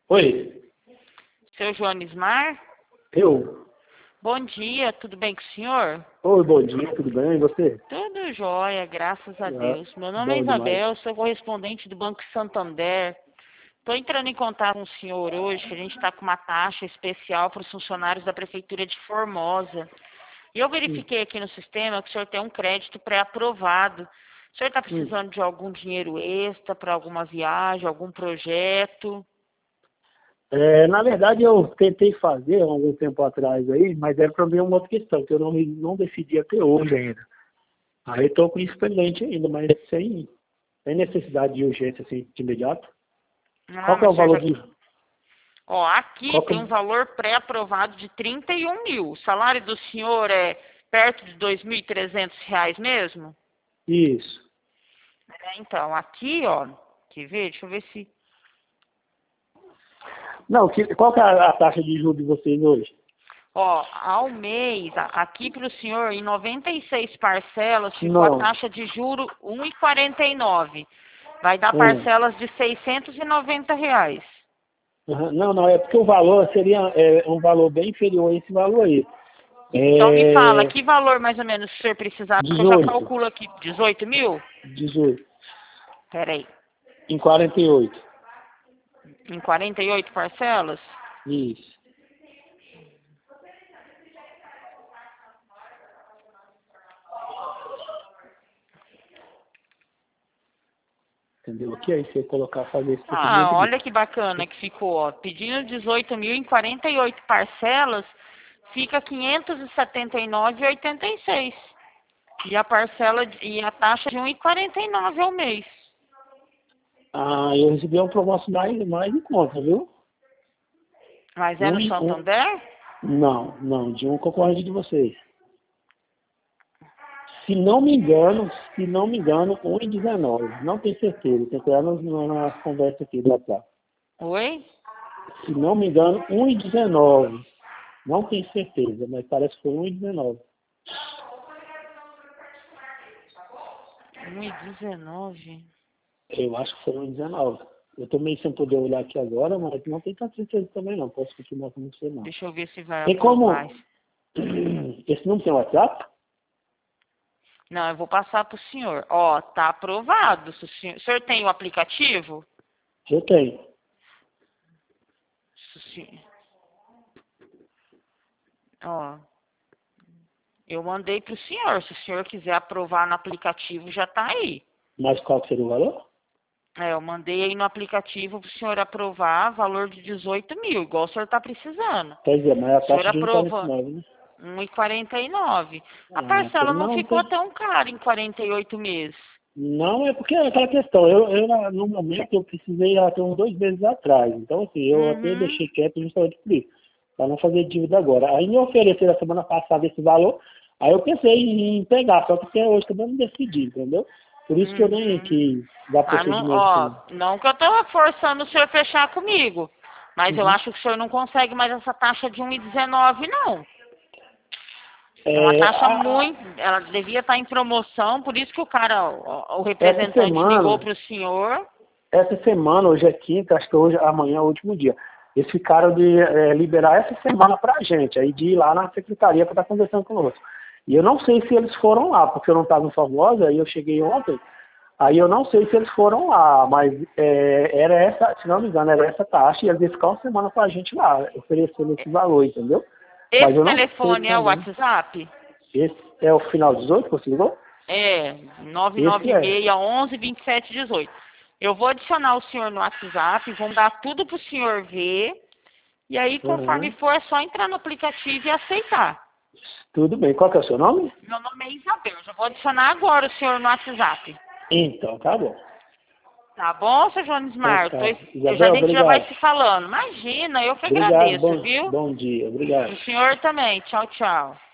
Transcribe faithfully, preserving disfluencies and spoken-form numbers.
Oi, Seu Joanismar? eu. Bom dia, tudo bem com o senhor? Oi, bom dia, tudo bem? E você? Tudo jóia, graças a Ah, Deus. Meu nome é bom demais. Isabel, sou correspondente do Banco Santander. Estou entrando em contato com o senhor hoje, que a gente está com uma taxa especial para os funcionários da Prefeitura de Formosa. E eu Hum, verifiquei aqui no sistema que o senhor tem um crédito pré-aprovado. O senhor está hum. precisando de algum dinheiro extra para alguma viagem, algum projeto? É, na verdade, eu tentei fazer há algum tempo atrás aí, mas era para mim uma outra questão, que eu não, me- não decidi até hoje ainda. Aí estou com isso pendente ainda, mas sem, sem necessidade de urgência assim, de imediato. Ah, Qual que é mas o o senhor valor já... de... Ó, aqui Qual que tem um é... valor pré-aprovado de trinta e um mil. O salário do senhor é perto de dois mil e trezentos reais mesmo? Isso. É, então, aqui, ó, quer ver? Deixa eu ver se... Não, que, qual que é a, a taxa de juros de vocês hoje? Ó, ao mês, a- aqui para o senhor, em noventa e seis parcelas, ficou a Não. taxa de juro um vírgula quarenta e nove. Vai dar Hum. parcelas de seiscentos e noventa reais. Aham. Não, não, é porque o valor seria é, um valor bem inferior a esse valor aí. Então me fala, É que valor mais ou menos o senhor precisar? Porque eu já dezoito. calculo aqui, dezoito mil? dezoito. Peraí, Em quarenta e oito. em quarenta e oito parcelas? Isso. Entendeu? Aqui aí você colocar, fazer esse Ah, procedimento aqui. olha que bacana que ficou, ó. Pedindo dezoito mil em quarenta e oito parcelas, fica quinhentos e setenta e nove e oitenta e seis. E a parcela de- e a taxa de um vírgula quarenta e nove ao mês. Ah, eu recebi uma promoção mais, mais em conta, viu? Mas é Um, no e- um, Santander? não, não, de um concorrente de vocês. Se não me engano, se não me engano, um e dezenove. Não tenho certeza, tem que olhar nas, nas conversas aqui do WhatsApp. Oi? Se não me engano, um e dezenove. Não tenho certeza, mas parece que foi um e dezenove. um e dezenove. Eu acho que foi um e dezenove. Eu tô meio sem poder olhar aqui agora, mas não tem tanta certeza também não. Posso continuar com você não. Deixa eu ver se vai Tem aprovar. como... Esse não tem WhatsApp? Não, eu vou passar para o senhor. Ó, tá aprovado. Se o senhor, o senhor tem o aplicativo? Eu tenho. Se o senhor- Ó, eu mandei para o senhor. Se o senhor quiser aprovar no aplicativo, já tá aí. Mas qual que seria o valor? É, eu mandei aí no aplicativo para o senhor aprovar valor de dezoito mil, igual o senhor está precisando. Pois é, mas é a O senhor taxa de aprovou um vírgula quarenta e nove, né? um vírgula quarenta e nove. A Ah, tá. parcela não Não, ficou tem... tão cara em quarenta e oito meses. Não, é porque é aquela questão. Eu, eu, no momento, eu precisei até uns dois meses atrás. Então, assim, eu até Uhum. deixei quieto justamente por isso. Para não fazer dívida agora. Aí me ofereceram a semana passada esse valor. Aí eu pensei em pegar, só que até hoje também não decidi, entendeu? Por isso que eu nem Uhum. quis dar Ah, não, procedimento ó, assim. não que eu tô forçando o senhor a fechar comigo, mas eu Uhum. acho que o senhor não consegue mais essa taxa de um vírgula dezenove, não. É uma É, taxa a- a- muito, ela devia estar em promoção, por isso que o cara, o, o essa representante ligou semana, para o senhor. essa semana, hoje é quinta, acho que hoje, amanhã é o último dia. Eles ficaram de é, liberar essa semana pra gente, aí de ir lá na secretaria para estar conversando conosco. E eu não sei se eles foram lá, porque eu não estava em Formosa, aí eu cheguei ontem, aí eu não sei se eles foram lá, mas é, era essa, se não me engano, era essa taxa, e eles iam ficar uma semana com a gente lá, oferecendo esse valor, entendeu? Mas Esse eu não sei telefone é o também. WhatsApp? Esse é o final dezoito, você ligou? É, Esse é. nove nove seis, onze, vinte e sete, dezoito. Eu vou adicionar o senhor no WhatsApp, vamos dar tudo para o senhor ver, e aí, conforme Uhum. for, é só entrar no aplicativo e aceitar. Tudo bem. Qual que é o seu nome? Meu nome é Isabel, já vou adicionar agora o senhor no WhatsApp. Então, tá bom. Tá bom, seu Jones Então Mar? Tô- tá. eu já, a Isabel, gente já vai obrigado. se falando. Imagina, eu que Obrigado. agradeço, Bom, viu? bom dia. Obrigado. O senhor também. Tchau, tchau.